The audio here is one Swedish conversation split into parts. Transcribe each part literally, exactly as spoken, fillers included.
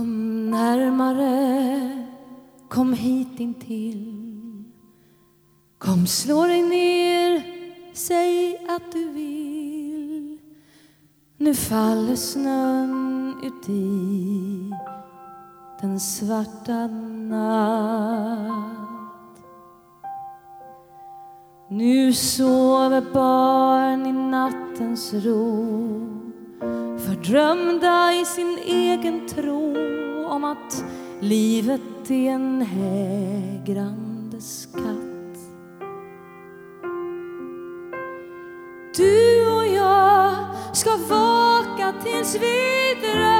Kom närmare, kom hit intill. Kom, slå dig ner, säg att du vill. Nu faller snön ut i den svarta natt. Nu sover barn i nattens ro, fördrömda i sin egen tro om att livet är en hägrande skatt. Du och jag ska vaka tills vi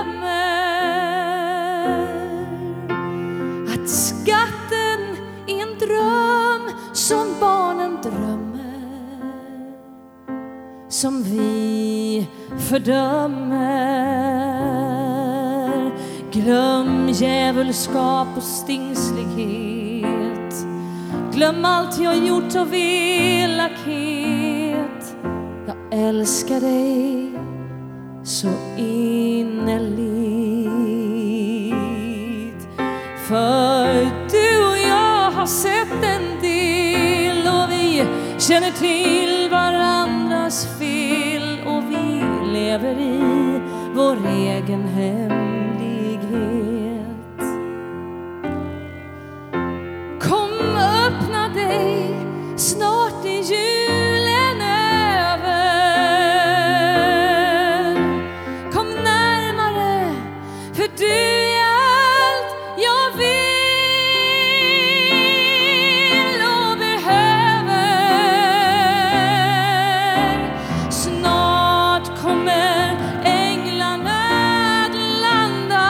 drömmer att skatten är en dröm som barnen drömmer, som vi fördömer. Glöm djävulskap och stingslighet. Glöm allt jag gjort av elakhet. Jag älskar dig så innerligt. För du och jag har sett en del, och vi känner till varandras fel, och vi lever i vår egen hemlighet. Kom, öppna dig, snart är julen över. Kom närmare, för du är allt jag vill och behöver. Snart kommer änglarna att landa.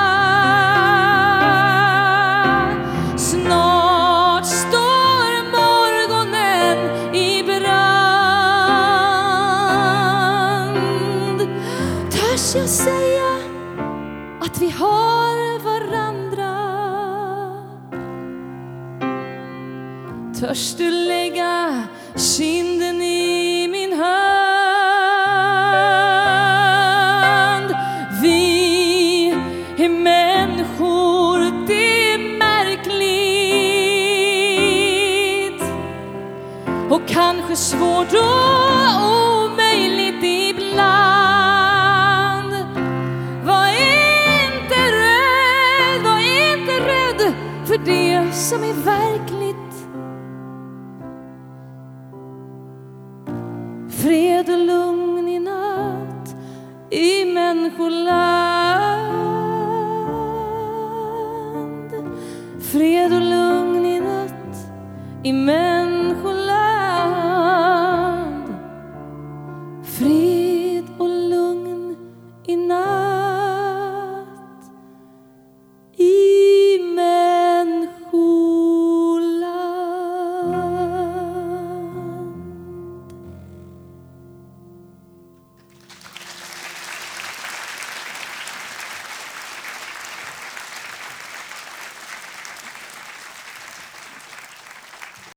Snart står morgonen i brand. Törs jag säga att vi har varandra? Törs du lägga kinden i min hand? Vi är människor, det är märkligt och kanske svårt och omöjligt ibland. Var inte rädd, var inte rädd för det som är verkligt. Fred och lugn i natt i människoland. Fred och lugn i natt i människoland. Fred och lugn i natt.